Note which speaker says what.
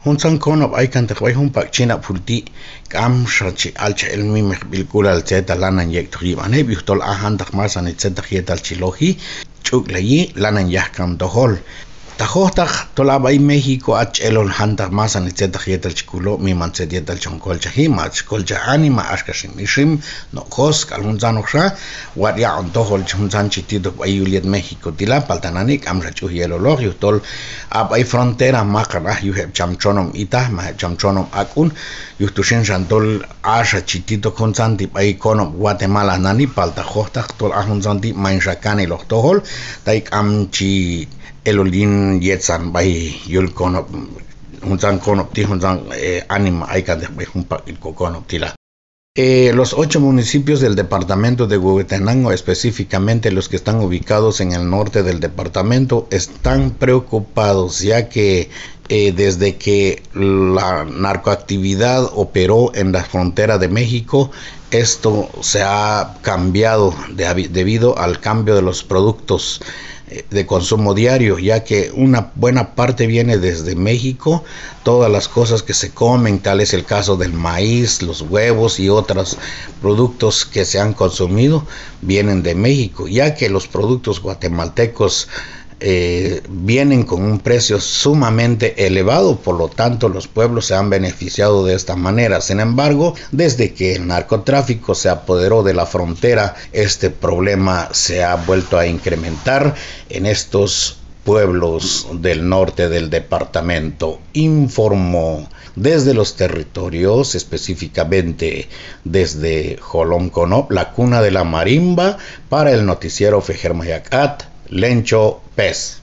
Speaker 1: Hunsan konop ay kan takway humpak china pulti kam shachi alcha elmi bilkula al zeta lanan yek triban he bihtol ahan takmasan et zeta yetal chilohi chuklayi lanan yahkam dohol tajohtak tolabay México ach elol hantak masan et zeta yetal chikulo mi manzet yetal chonkolcha himach kolcha anima ashkashim ishim no kos kalunzan oksha wat ya on dohol chunzan chitido ayuliet México tila paltananik amra chuhielolog yuhtol ay frontera makara yuheb chamchonom ita ma chamchonom akun yuhtushin shantol asha chitito konsanti ay konom Guatemala nani palta johtak tol ahunzanti mainshakani los tohol taik amchi elolin yetzan bay yul konop hunzan konop ti hunzan anima ay kan bay humpa il konop tila. Los 8 municipios del departamento de Huehuetenango, específicamente los que están ubicados en el norte del departamento, están preocupados ya que desde que la narcoactividad operó en la frontera de México, esto se ha cambiado debido al cambio de los productos de consumo diario, ya que una buena parte viene desde México, todas las cosas que se comen, tal es el caso del maíz, los huevos y otros productos que se han consumido, vienen de México, ya que los productos guatemaltecos vienen con un precio sumamente elevado, por lo tanto los pueblos se han beneficiado de esta manera. Sin embargo, desde que el narcotráfico se apoderó de la frontera, este problema se ha vuelto a incrementar en estos pueblos del norte del departamento, informó desde los territorios, específicamente desde Jolón Conop, la cuna de la marimba, para el noticiero Fejer Mayacat, Lencho Pez.